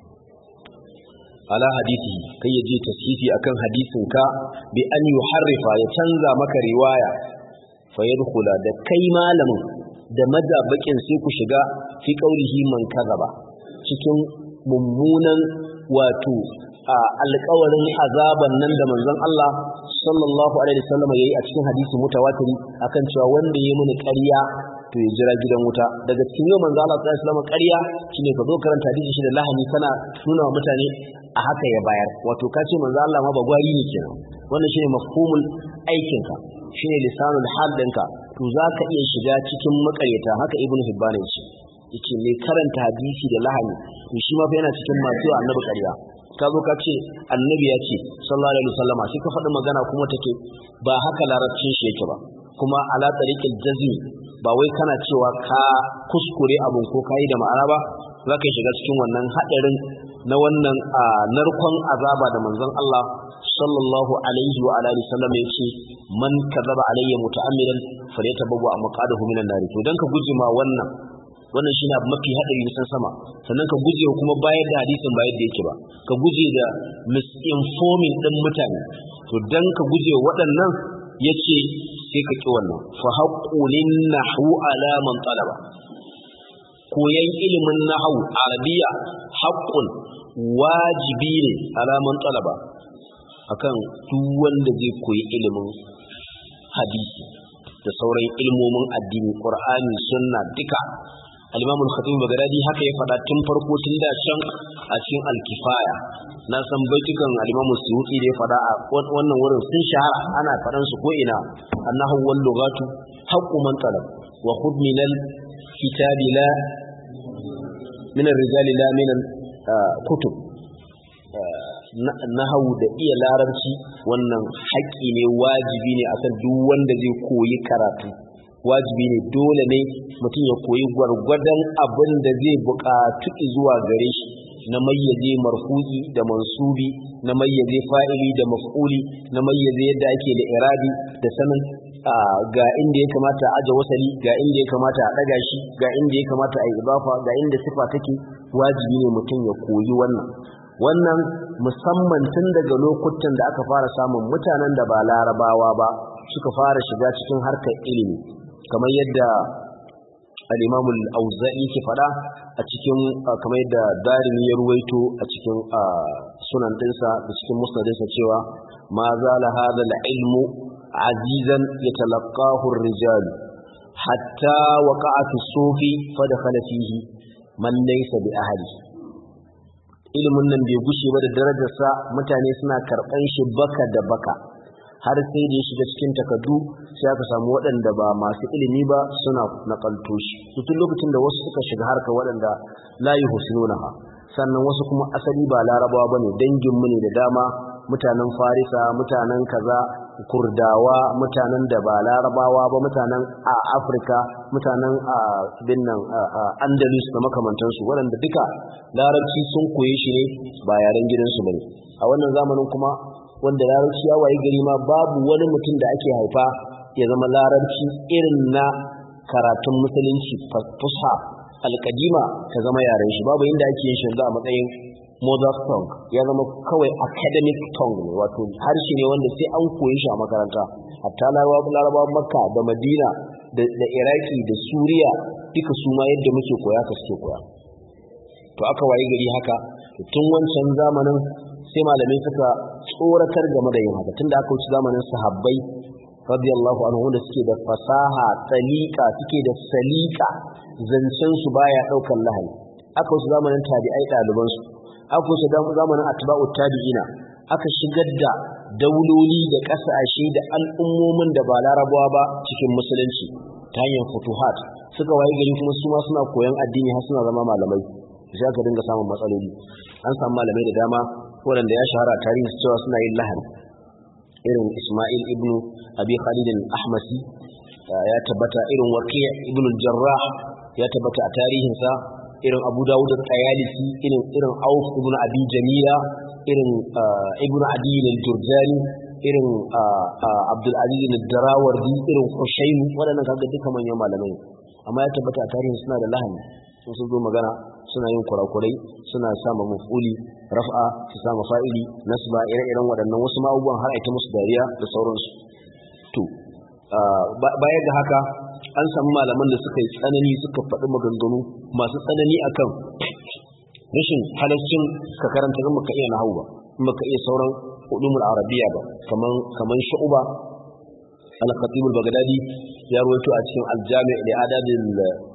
ala hadisi, kai ya je tashifi akan hadisin ka, bi an yuharrifa, ya canza maka riwaya, fa yadkhula, da kai malamin da madabakin sai ku shiga fi qaulihi man kadhaba, cikin mummunan wato alƙawarin azaban nan da manzon Allah sallallahu alaihi wasallam yayi a cikin hadisi mutawatiri akan cewa wanda yayi mini ƙarya to ya jira gidan wuta. Daga cikin yau manzon Allah sallallahu alaihi wasallam ƙarya shine ka zo karanta hadisi shi da lahani kana nuna wa mutane a haka ya bayar, wato ka ce manzon Allah ma ba gwari ne kenan. Wannan shine mafhumul aikinka, shine lisanul hal ɗinka, to zaka iya shiga cikin makaryata. Haka ibnu hibban yace mai karanta hadisi da lahani to shi ma fa yana cikin masu annabi ƙarya. Ka zo ka ce annabi ya ce sallallahu alaihi wasallama, sai ka faɗi magana kuma take ba haka larabcin shi yake ba, kuma ala tariqil jazmi, ba wai kana cewa ka kuskure abun ko kai da ma'ana ba. Za ka shiga cikin wannan haɗarin na wannan narkon azaba da manzon Allah sallallahu alaihi wa alihi wasallam ya ce man kadaba alayya muta'ammidan falyatabawwa maqadahu minan nar. To dan ka guje ma wannan shine abu mafi hadari nisan sama. Sannan ka guje kuma bayar da hadisin ba yadda yake ba, ka guje da misinforming din mutane. To dan ka guje waɗannan yace sai ka ki wannan. Fa haqqulin nahwu ala man talaba, koyan ilimin nahwu arabiya haqqun, wajibi ne ala man talaba, akan duk wanda zai koyi ilimin hadisi da sauran ilmomin addini, qur'ani, sunna, duka al-Imam al-Khatib al-Baghdadi haka ya faɗa tun farko tun da can a cikin al-Kifaya. Na san baitukan al-Imam Suyuti da ya faɗa a wannan wurin sun shahara, ana faɗan su ko ina. Annahu wal lughatu haqqu man talab wa khudh min al-kitabi la min ar-rijali la min al-kutub. Nahawu da iya larabci wannan haƙƙi ne, wajibi ne akan duk wanda zai koyi karatu. Wajibi ne, dole ne mutum ya koyi gwargwadon abin da zai buƙatu zuwa gare shi na mayyaze marfu'i da mansubi, na mayyaze fa'ili da maf'uli, na mayyaze yadda ake da irabi da sanin ga inda ya kamata a aje wasali, ga inda ya kamata a ɗaga shi, ga inda ya kamata a yi idafa, ga inda sifa take. Wajibi ne mutum ya koyi wannan musamman tun daga lokutan da aka fara samun mutanen da ba larabawa ba suka fara shiga cikin harkar ilimi, kamar yadda al-Imam al-Auza'i ke fada a cikin kamar yadda Darimi ya ruwaito a cikin sunan dinsa da cikin musnadinsa cewa ma zala hadha al-ilmu azizan yatalaqahu ar-rijal hatta waqa'a fi as-sufi fadakhala fihi man laysa bi ahli. Ilimin nan bai gushe ba da darajarsa, mutane suna karɓan shi baka da baka har sai da ya shiga cikin takardu, sai aka samu waɗanda ba masu ilimi ba suna nakalto shi. Tun lokacin da wasu suka shiga harka waɗanda la yuhsinunaha, sannan wasu kuma asali ba larabawa bane, dangin mu ne da dama, mutanen Farisa, mutanen kaza, Kurdawa, mutanen da ba larabawa ba, mutanen a Afirka, mutanen binnan Andalus da makamantansu, waɗanda duka larabci sun koye shi ne ba yaren gidansu bane. A wannan zamanin kuma wanda larabci ya waye gari ma babu wani mutum da ake haifa ya zama larabci irin na karatun musulunci fusha alƙadima ta zama yaren shi, babu inda ake yin shi a matsayin mother tongue, ya zama kawai academic tongue ne, wato harshe ne wanda sai an koyi shi a makaranta. Hatta larabawan Makka da Madina da Iraki da Suriya duka su ma yadda muke koya ka suke koya. To aka waye gari haka tun wancan zamanin, sai malamai suka tsoratar game da yin haka tunda aka wuce zamanin sahabbai radiyallahu anhu wanda suke da fasaha tsalika, suke da salika, zancen su baya daukan lahani. Aka wuce zamanin tabi'ai ɗaliban su, aka wuce zamanin atba'ut tabi'ina, aka shigar da dauloli da ƙasashe da al'ummomin da ba larabawa ba cikin musulunci ta hanyar futuhat. Suka waye gari kuma su ma suna koyon addini har suna zama malamai, sai aka dinga samun matsaloli. An samu malamai da dama waɗanda ya shahara a tarihi cewa suna yin lahani, irin Ismail ibn Abi Khalid al-Ahmasi ya tabbata, irin Waqi' ibn al-Jarrah ya tabbata a tarihinsa, irin Abu Dawud al-Tayalisi, irin Auf ibn Abi Jamila, irin Ibn Adi al-Jurjani, irin Abdul Aziz al-Darawardi, irin Hushaym. Waɗannan kaga duka manyan malamai, amma ya tabbata a tarihin suna da lahani. Sun zo magana suna yin kurakurai, suna sama maf'uli raf'a, su sama fa'ili nasba, ire-iren waɗannan wasu ma'abubuwan har aita musu dariya da sauransu. To baya ga haka an samu malaman da suka yi tsanani, suka faɗi maganganu masu tsanani akan rashin halaccin ka karanta in baka iya nahwu ba, in baka iya sauran ulumul arabiyya ba, kaman Shu'ba al-Khatib al-Baghdadi ya rawaito a cikin al-Jami' li adabil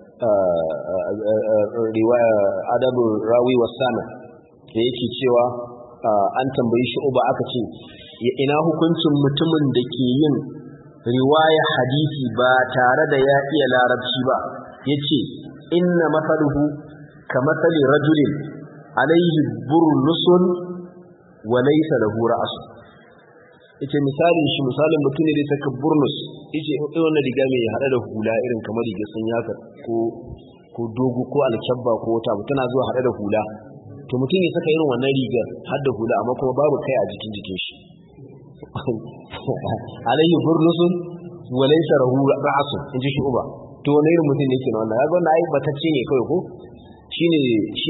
riwaya adabul rawi was-sami' da yake cewa an tambayi Shu'ba aka ce ina hukuncin mutumin da ke yin riwaya hadisi ba tare da ya iya larabci ba, yace inna mathaluhu kamathali rajulin alayhi burnusun wa laysa lahu ra's. Yace misalin mutum ne da saka burnus, yace wannan riga mai hada da hula irin kamar riga sun yaka ko dogo ko alkabba ko wata abu tana zuwa hada da hula, to mutum ya saka irin wannan rigar har da hula amma kuma babu kai a jikin shi. Alayhi burnusun wa laysa lahu ra's, inji shi uba. To wannan irin mutum ne yake wannan, kaga wannan ai batacce ne kai ko shine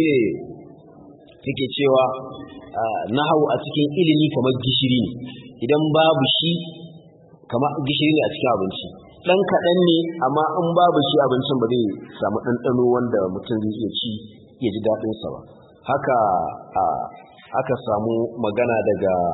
yake cewa nahwu a cikin ilimi kamar gishiri ne, idan babu shi kamar gishiri ne a cikin abinci, dan kaɗan ne amma in babu shi abincin ba zai samu ɗanɗano wanda mutum zai iya ci ya ji daɗinsa ba. Haka aka samu magana daga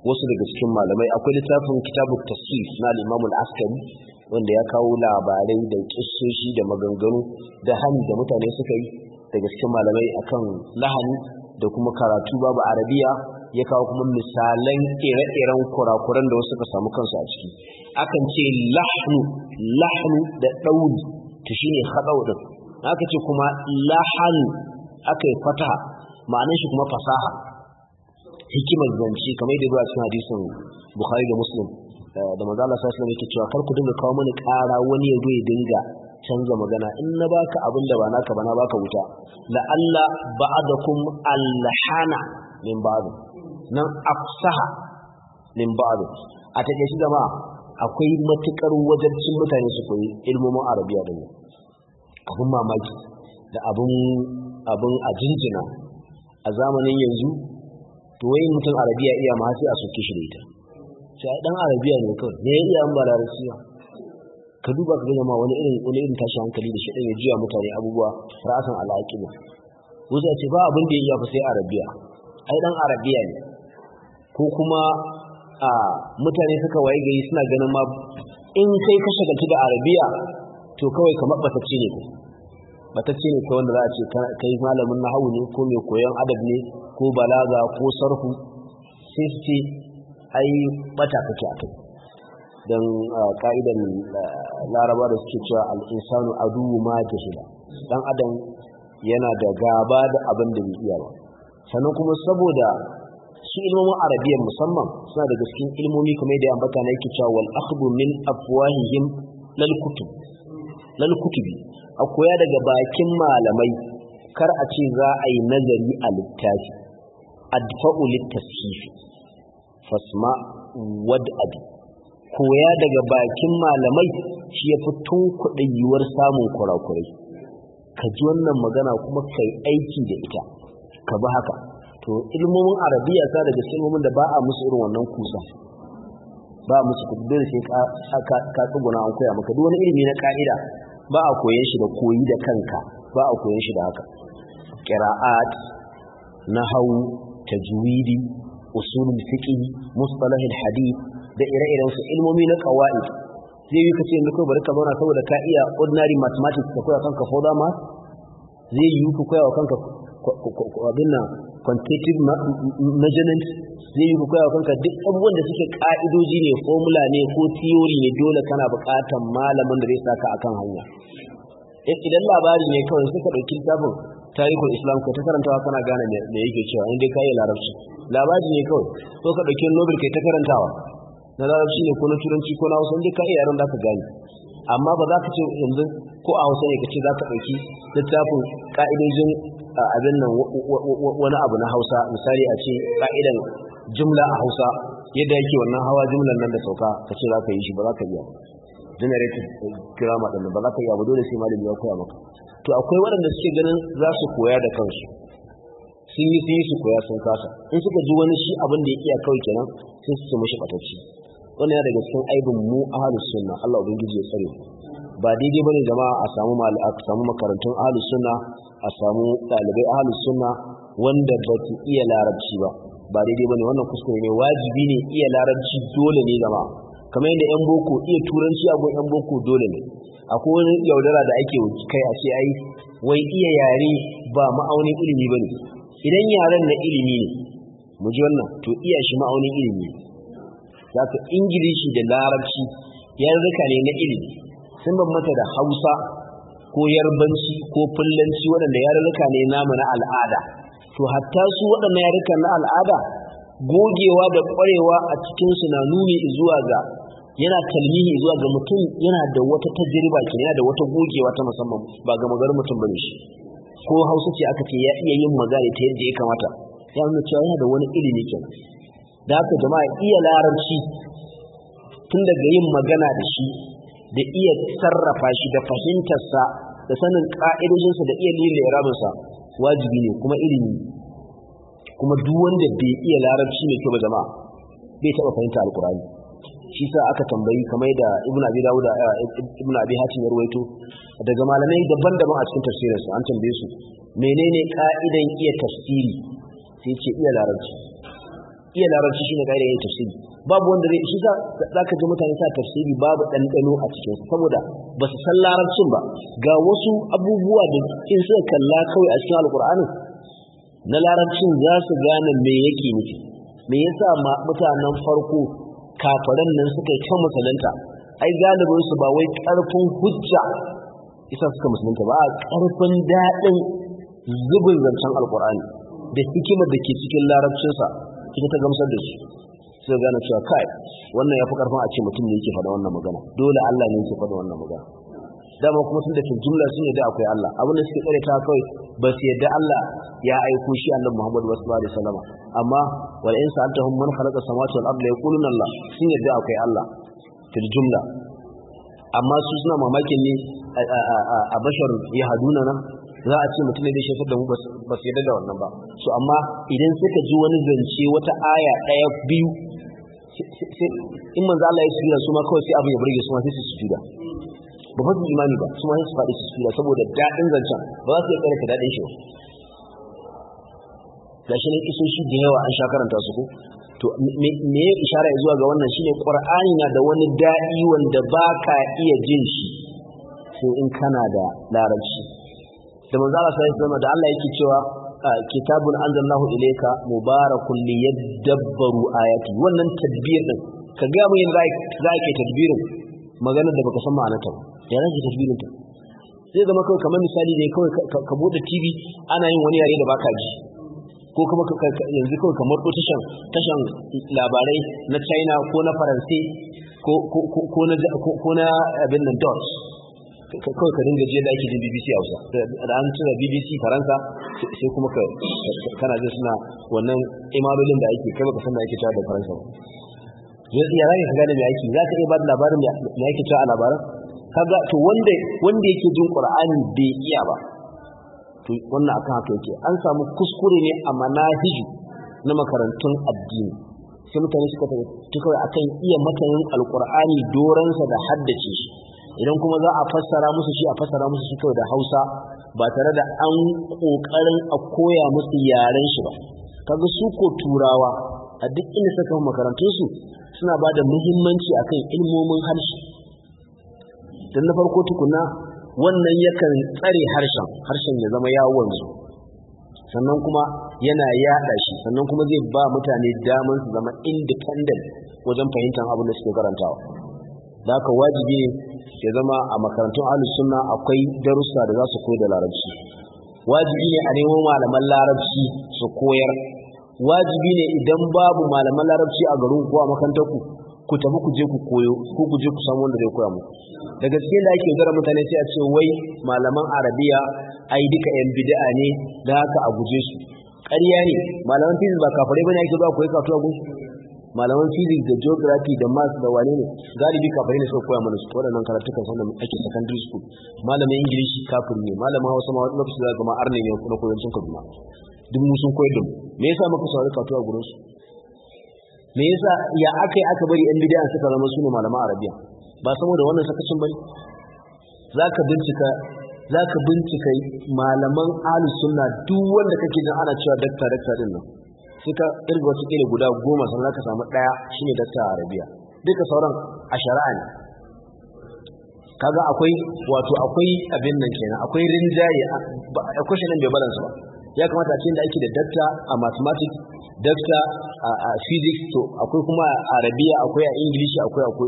wasu daga cikin malamai. Akwai littafin kitabut tasnif na al-Imam al-Askari wanda ya kawo labarai da kissoshi da maganganu da hani da mutane suka yi daga cikin malamai akan lahani da kuma karatu babu arabiya, ya kawo kuma misalan ire-iren kurakuran da wasu suka samu kansu a ciki. Akan ce lahnu da daudi to shine khadau din, aka ce kuma lahan aka yi fataha ma'anar shi kuma fasaha, hikimar zance, kamar yadda zuwa cikin hadisin Bukhari da Muslim da manzo Allah sallallahu alaihi wasallam yake cewa kar ku dinga kawo mani ƙara wani ya zo ya dinga canza magana, in na baka abin da ba naka ba na baka wuta. La'alla ba'adakum alhana min ba'd, nan afsaha min ba'd. A take shi jama'a akwai matukar wajibcin mutane su koyi ilmomin arabiya da ne, abun mamaki da abun a jinjina a zamanin yanzu. To wai mutum arabiya iya ma sai a soke shi da ita, sai dan arabiya ne kawai ne iya an ba larabciya. Ka duba ka ga ma wani irin tashi hankali da shi dan ya jiya mutane abubuwa ra'asan al'aqiba. Wuza ce ba abin da ya fa sai arabiya, ai dan arabiya ne. Ko kuma mutane suka waye gari suna ganin ma in kai ka shagaltu da arabiya to kawai kamar batacce ne kai wanda za a ce kai malamin nahwu ne ko mai koyon adab ne ko balaga ko sarfu, sai su ce ai bata kake akai. Dan ka'idan laraba da suke cewa al-insanu aduwwu ma jahila, dan adam yana da gaba da abin da bai iya ba. Sannan kuma saboda su ilmomin arabiyyar musamman suna daga cikin ilmomi kamar da ambata na yake cewa wal akhdhu min afwahihim lal kutubi, a koya daga bakin malamai, kar a ce za a yi nazari a littafi. Adfa'u litashifi fasma wad'abi, koya daga bakin malamai shi ya fi tunkuɗa yiwuwar samun kurakurai. Ka ji wannan magana kuma kai aiki da ita, ka bi haka. To ilmomin arabiya sa daga ilmomin da ba a musu irin wannan kusa, ba a musu kudu, dole sai ka tsuguna an koya maka. Duk wani ilimi na ka'ida ba a koyan shi da koyi da kanka, ba a koyan shi da haka. Qira'at, nahwu, tajwidi, usulul fiqh, mustalahul hadith da ire-iren su ilmomi na qawaid. Zai yi kace yanzu kai bari ka zauna saboda ka iya ordinary mathematics ka koya kanka further math, zai yi ku koya kanka abin nan quantitative measurement, zai yi ku koya kanka duk abubuwan da suke ka'idoji ne, formula ne ko theory ne, dole kana buƙatar malamin da zai saka akan hanya. Idan labari ne kawai suka dauki littafin tarihul islam ko ta karantawa kana gane me yake cewa in dai kai larabci. Labari ne kawai ko ka dauki novel kai ta karantawa na larabci ne ko na turanci ko na hausa, in dai kai yaran da ka gane. Amma ba za ka ce yanzu ko a hausa ne ka ce za ka dauki littafin ka'idojin abin nan wani abu na hausa, misali a ce ka'idan jumla a hausa yadda yake wannan hawa jumlan nan da sauka, ka ce za ka yi shi, ba za ka iya generative grammar din ba za ka iya ba, dole sai malami ya koya maka. To akwai waɗanda suke ganin za su koya da kansu, sun yi su koya sun kasa, in suka ji wani shi abin da ya iya kawai kenan sai su ce mashi batacci. Wannan yana daga cikin aibin mu ahlus sunna, Allah ubangiji ya tsare. Ba daidai bane jama'a a samu makarantun ahlus sunna, a samu ɗalibai ahlus sunna wanda ba su iya larabci ba daidai bane, wannan kuskure ne. Wajibi ne iya larabci, dole ne jama'a, kamar yadda yan boko iya turanci a yan boko dole ne. Akwai wani yaudara da ake kai a ce ai wai iya yare ba ma'aunin ilimi bane. Idan yaren na ilimi ne, mu ji wannan, to iya shi ma'aunin ilimi. Zaka Ingilishi da larabci yarurruka ne na ilimi, sun bambanta da Hausa ko Yarbanci ko Fullanci waɗanda yarurruka ne namu na al'ada. To hatta su waɗannan yarurrukan na al'ada, gogewa da ƙwarewa a cikin su na nuni zuwa ga, yana talmihi zuwa ga mutum yana da wata tajriba ke, yana da wata gogewa ta musamman, ba ga maganar mutum bane shi. Ko Hausa ce aka ce ya iya yin magana ta yadda ya kamata, ya nuna cewa yana da wani ilimi kenan. Da haka jama'a iya larabci tun daga yin magana da shi, da iya sarrafa shi, da fahimtarsa, da sanin ka'idojinsa, da iya lila irabinsa wajibi ne kuma ilimi. Kuma duk wanda bai iya larabci mai kyau ba jama'a bai taɓa fahimta alkurani. Shi sa aka tambayi kamar da ibnu abi hatim ya rawaito daga malamai daban-daban a cikin tafsirinsa, an tambaye su menene ka'idan iya tafsiri, sai ce iya larabci. iya larabci shine kaida yin tafsiri babu wanda zai shi zaka ji mutane sa tafsiri babu dandano a cikin su saboda ba su san larabcin ba ga wasu abubuwa da in suka kalla kawai a cikin alqur'ani na larabcin za su gane me yake nufi me yasa mutanen farko kafiran nan suka yi ta musulunta ai galibin su ba wai karfin hujja isa suka musulunta ba karfin dadin zubin zancen alqur'ani da hikimar da ke cikin larabcinsa ita ta gamsar da su sai gane cewa kai wannan yafi karfin a ce mutum ne yake faɗa wannan magana dole Allah ne yake faɗa wannan magana dama kuma tun da cikin jumla sun yadda akwai Allah abin da suke tsare ta kawai ba su yadda Allah ya aiko shi Annabi Muhammad sallallahu alaihi wasallam amma wal in sa'altahum man khalaqa samawati wal arda yaquluna Allah sun yadda akwai Allah fil jumla amma su suna mamakin ne a bashar yahduna nan za a ce mutum ne da shekar da mu ba su yadda da wannan ba so amma idan suka ji wani zance wata aya ɗaya biyu in manzo Allah ya sura su ma kawai sai abin ya burge su ma sai su sujuda ba fa su imani ba su ma sai su faɗi su sujuda saboda daɗin zancen ba za su iya karanta daɗin shi ga shi ne isoshi da yawa an sha karanta su ko to me ya ishara zuwa ga wannan shine Qur'ani na da wani daɗi wanda ba ka iya jin shi sai in kana da larabci da manzo Allah sai ya da Allah yake cewa kitabun anzalallahu ilayka mubarakun liyadabbaru ayati wannan tadbir din ka ga mu yin za ka tadbirin magana da baka san ma'anarta ba ya rage tadbirin ta zai zama kawai kamar misali ne kawai ka bude TV ana yin wani yare da baka ji ko kuma yanzu kawai kamar tashan labarai na China ko na Faransa ko na abin nan Dutch kawai ka dinga je da ake jin BBC Hausa da an tura BBC Faransa sai kuma kana jin suna wannan imalolin da ake kai baka san da ake cewa da Faransa ba ya rage ka gane me ake za ka iya ba da labarin me ake cewa a labaran kaga to wanda yake jin Qur'ani bai iya ba to wannan akan haka yake an samu kuskure ne a manahiji na makarantun addini sai mutane suka tafi kawai akan iya matanin alqur'ani doransa da haddace shi idan kuma za a fassara musu shi kawai da Hausa ba tare da an kokarin a koya musu yaren shi ba kaga su ko turawa a duk inda suka makarantun su suna bada muhimmanci akan ilmomin harshe dan na farko tukuna wannan yakan tsare harshen ya zama ya wanzu sannan kuma yana yada shi sannan kuma zai ba mutane damar su zama independent wajen fahimtar abin da suke karantawa da haka wajibi ne ya zama a makarantun ahlus sunna akwai darussa da za su koyar da larabci wajibi ne a nemo malaman larabci su koyar wajibi ne idan babu malaman larabci a garin ko a makarantar ku tafi ku je ku koyo ko ku je ku samu wanda zai koya muku da gaske da ake gara mutane sai a ce wai malaman arabiya ai duka yan bid'a ne da haka a guje su ƙarya ne malaman physics ba kafare bane ake ba koyi kasuwa gun malaman physics da geography da maths da wane ne galibi kafare ne suka koya mana su waɗannan karatukan sanda ake secondary school malamin english kafiri ne malamin hausa ma wani lokaci zaka ma arne ne kuma koyancin kaduna duk mu sun koyar da mu me yasa muka saurari kasuwa gurin su me yasa ya aka bari yan bid'a suka zama su ne malaman arabiya ba saboda wannan sakacin bane zaka bincika malaman ahlus sunna duk wanda kake jin ana cewa dakta din nan sai ka irga wasu kile guda 10 sannan ka samu daya shine dakta arabiya duka sauran a shari'a ne kaga akwai abin nan kenan akwai rinjaye akwai shi nan bai balance ba ya kamata a cikin da ake da dakta a mathematics dakta a physics to akwai kuma a arabiya akwai a english akwai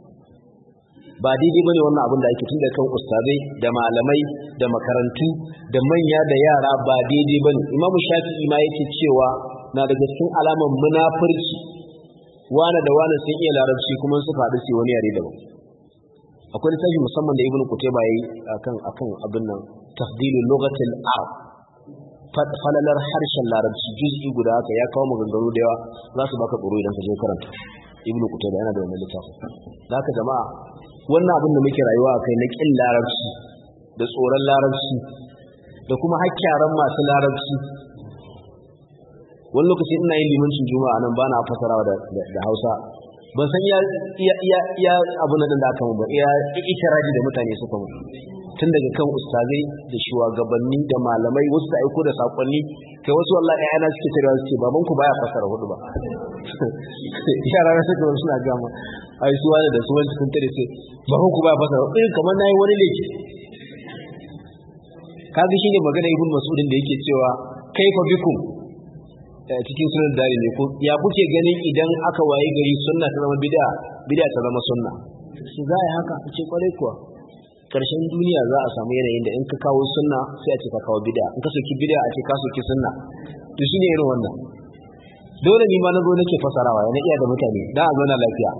ba daidai bane wannan abin da ake tun da kan ustazai da malamai da makarantu da manya da yara ba daidai bane Imam Shafi'i ma yake cewa na daga cikin alaman munafurci wani da wani sun iya larabci kuma suka haɗu sai wani yare daban akwai littafi musamman da Ibn Qutayba yayi akan abin nan tafdilul lughatil arab falalar harshen larabci juz'i guda haka ya kawo maganganu da yawa za su baka tsoro idan ka je karanta Ibn Qutayba yana da wannan littafin haka jama'a wannan abin da muke rayuwa akai na kin larabci da tsoron larabci da kuma hakkaran masu larabci wani lokaci ina yin limancin juma'a nan bana fasarawa da Hausa ban san ya abin da aka mun ba ya ikiraji da mutane suka mun tun daga kan ustazai da shugabanni da malamai wasu da aiko da sakonni kai wasu wallahi ayana suke tarewa suke baban ku baya fasara hudu ba yara na suka suna gama ai su wani da su wani sun tare sai baban ku baya fasara hudu kamar nayi wani laifi kaga shine magana ibn mas'udin da yake cewa kaifa bikum cikin sunan dari ne ko ya kuke ganin idan aka waye gari sunna ta zama bid'a ta zama sunna shi zai haka ce kwarai kuwa karshen duniya za a samu yanayin da in ka kawo sunna sai a ce ka kawo bid'a in ka soki bid'a a ce ka soki sunna to shine irin wannan dole ni ma nazo nake fasarawa yana iya da mutane da a zauna lafiya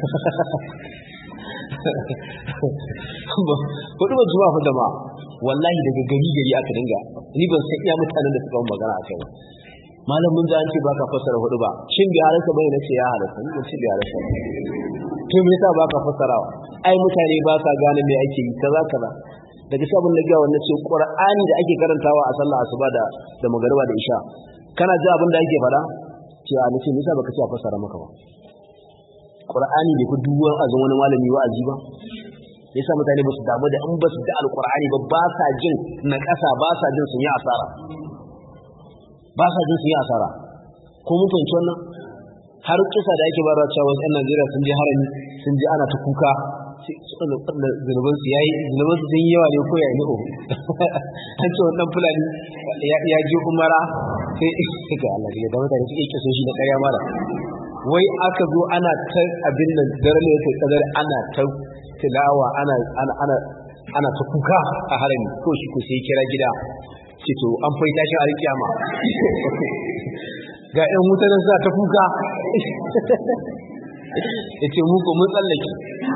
kudu ba zuwa fa jama'a wallahi daga gari aka dinga ni ban san iya mutanen da suka yi magana a kai malamin da an ce baka fasara hudu ba shin bi halarsa bai nace ya halarsa ni ban ce bi halarsa to me yasa baka fasarawa ai mutane ba sa gane me ake yi kaza daga sabon da ga wannan ce qur'ani da ake karantawa a sallar asuba da magariba da isha kana ji abin da ake fada ce a nace me yasa baka ce a fasara maka ba qur'ani bai fi duwan azan wani malami wa'azi ba yasa mutane ba su damu da in ba su da alqur'ani ba sa jin na kasa ba sa jin sun yi asara ko mun fahimci wannan har kisa da yake bara cewa wasu 'yan Najeriya sun je harami sun je ana ta kuka zunuban su sun yi yawa ne ko ya yi an ce wannan fulani ya je umara sai ga Allah ya da mutane suke kiso shi da ƙarya mara wai aka zo ana ta abin nan daren ne yake kadar ana ta tilawa ana ta kuka a harami ko shi ko sai kira gida ce to an fai tashin alkiyama ga ƴan mutanen sa ta kuka yace mu ko mun tsallake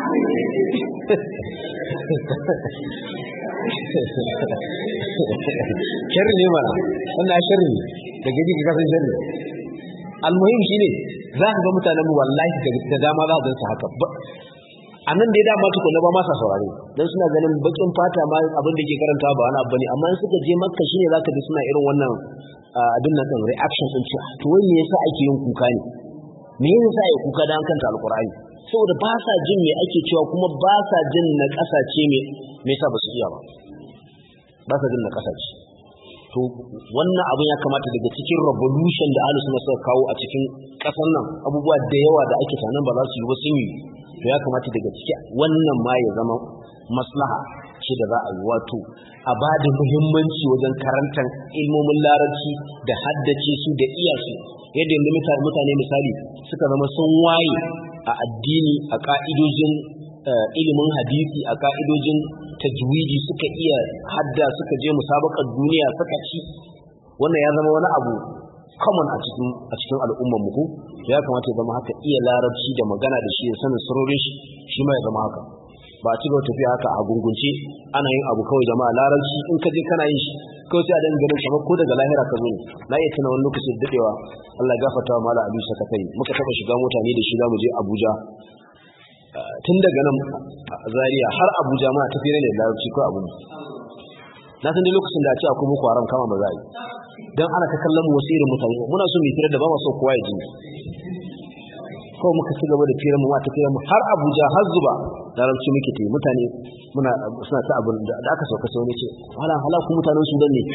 sharri ne mana wannan sharri ne da gaji ka kasan sharri almuhim shine za ka ga mutanen mu wallahi da dama za su gansu haka a nan da ya dama tukuna ba masa saurare don suna ganin bakin fata ma abin da ke karanta ba wani abu ne amma in suka je makka shine za ka ji suna irin wannan abin nan ɗin reaction ɗin cewa to wai me yasa ake yin kuka ne me yasa ake kuka da an kanta alkur'ani saboda ba sa jin me ake cewa kuma ba sa jin na ƙasa ce me yasa ba su iya ba sa jin na ƙasa ce to wannan abin ya kamata daga cikin revolution da ahlus sunna suka kawo a cikin ƙasar nan abubuwa da yawa da ake sanan ba za su yi ba sun yi to ya kamata daga cikin wannan ma ya zama maslaha ce da za a yi wato a ba da muhimmanci wajen karantar ilmomin larabci da haddace su da iya su yadda yanzu mutane misali suka zama sun waye a addini a ka'idojin ilimin hadisi a ka'idojin tajwidi suka iya hadda suka je musabaqar duniya suka ci wannan ya zama wani abu common a cikin al'ummar mu ya kamata ya zama haka iya larabci da magana da shi da sanin sirrin shi ma ya zama haka ba a cigaba tafiya haka a gungunce ana yin abu kawai jama'a larabci in ka je kana yin shi kawai sai a dan ganin kamar ko daga lahira ka zo ne na iya tuna wani lokaci da dadewa Allah ya gafarta wa mala Abi Sakatai muka taba shiga mota ne da shi zamu je Abuja tun daga nan Zaria har Abuja ma tafiya ne larabci ko abu na san dai lokacin da a ce akwai muku haram kama ba za a yi dan ana ta kallon wasu irin mutane muna so mu fira da ba mu so kowa ya ji ko muka ci gaba da firar mu ma ta firar mu har Abuja har Zuba larabci muke ta mutane suna ta abin da aka sauka sai wani ce hala ku mutanen Sudan ne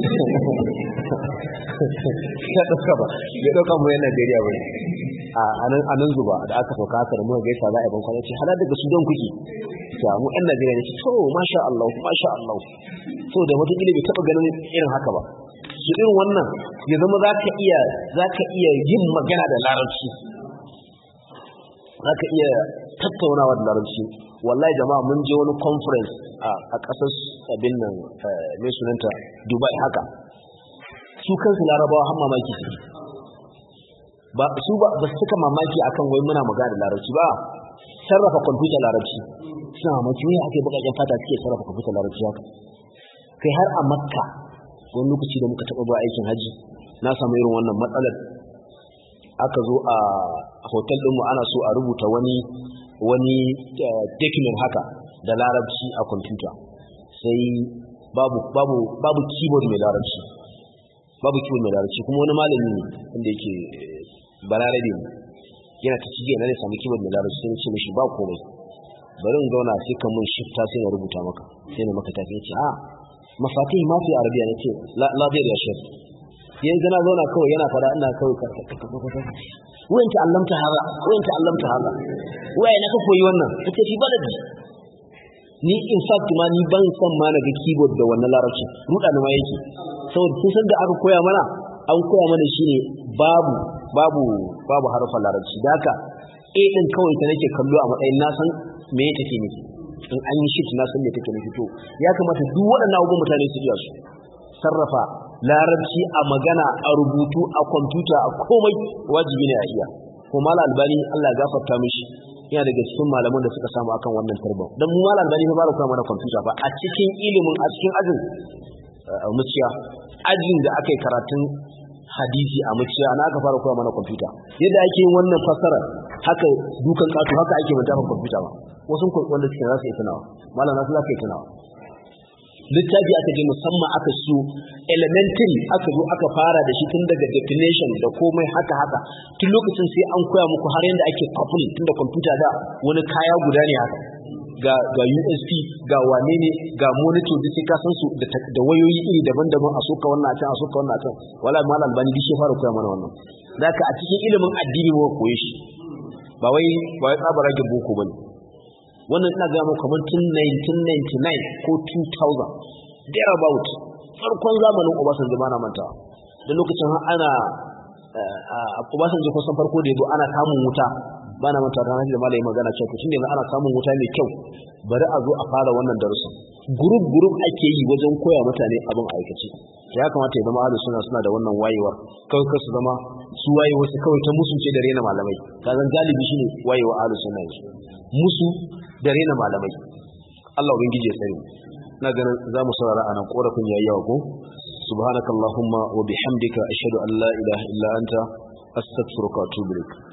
ya dauka mu yan Najeriya bane a nan Zuba da aka sauka haka da muka gaisa za a yi ban kwana ce hala daga Sudan kuke ta mu yan Najeriya ne to masha Allah so da wata bai taba ganin irin haka ba su irin wannan ya zama za ka iya yin magana da larabci za ka iya tattaunawa da larabci wallahi jama'a mun je wani conference a ƙasar abin nan mai sunanta Dubai haka su kansu larabawa har mamaki ba su suka mamaki akan wai muna magana da larabci ba sarrafa kwamfuta larabci suna mamaki ne ake bukaken fata suke sarrafa kwamfuta larabci haka kai har a Makka wani lokaci da muka taɓa ba aikin hajji na samu irin wannan matsalar aka zo a hotel ɗinmu ana so a rubuta wani document haka da larabci a kwamfuta sai babu keyboard mai larabci kuma wani malami ne wanda yake balarabe ne yana ta cige na ne samu keyboard mai larabci sai ce mishi ba komai bari in zauna sai ka mun shifta sai na rubuta maka sai na maka tafi yace mafatih ma fi arabiya nace la dai ya shef yanzu na zauna kawai yana fada ina kawai wayan ta'allamta hada waye na ka koyi wannan kace fi baladi ni in fact ma ni ban san ma na ga keyboard da wannan larabci ruda ne ma yake saboda sun san da aka koya mana an koya mana shine babu harfan larabci da haka din kawai ta nake kallo a matsayin na san me take nufi in an yi shift na san me take nufi to ya kamata duk waɗannan abubuwan mutane su iya su sarrafa larabci a magana a rubutu a kwamfuta a komai wajibi ne a iya ko mala albani Allah ya gafarta mishi yana daga cikin malaman da suka samu akan wannan tarba dan mu mala albani fa ba kuma mana kwamfuta ba a cikin ilimin a cikin ajin muciya ajin da aka yi karatun hadisi a muciya ana aka fara koya mana kwamfuta yadda ake yin wannan fasara haka dukan kasu haka ake manta kwamfuta ba wasu wanda suke za su yi tunawa malam na su za ka yi tunawa littafi aka je musamman aka so elementary aka zo aka fara da shi tun daga definition da komai haka tun lokacin sai an koya muku har yadda ake couple tun da kwamfuta da wani kaya guda ne haka ga USB ga wane ne ga monitor duk sai ka san su da wayoyi iri daban-daban a soka wannan a can a soka wannan a can wala mal albani duk shi fara koya mana wannan zaka a cikin ilimin addini mu koyi shi ba wai tsabar rage boko bane wannan ina ga muku kamar tun 1999 ko 2000 there about farkon zamanin Obasanjo ba na mantawa da lokacin ana Obasanjo kusan farko da yazo ana samun wuta ba na mantawa da da malai magana cewa tun da ana samun wuta mai kyau bari a zo a fara wannan darussan group ake yi wajen koya mutane abin aikace ya kamata ya zama ahlus sunna suna da wannan wayewar kawai su zama su wayewa su kawai ta musu ce da rena malamai kazan galibi shine wayewa ahlus sunna musu da rena malamai Allah ubangiji ya tsare na ganin zamu saurara anan korafin yayi yawa ko subhanakallahumma wa bihamdika ashhadu an la ilaha illa anta astaghfiruka wa atubu ilaik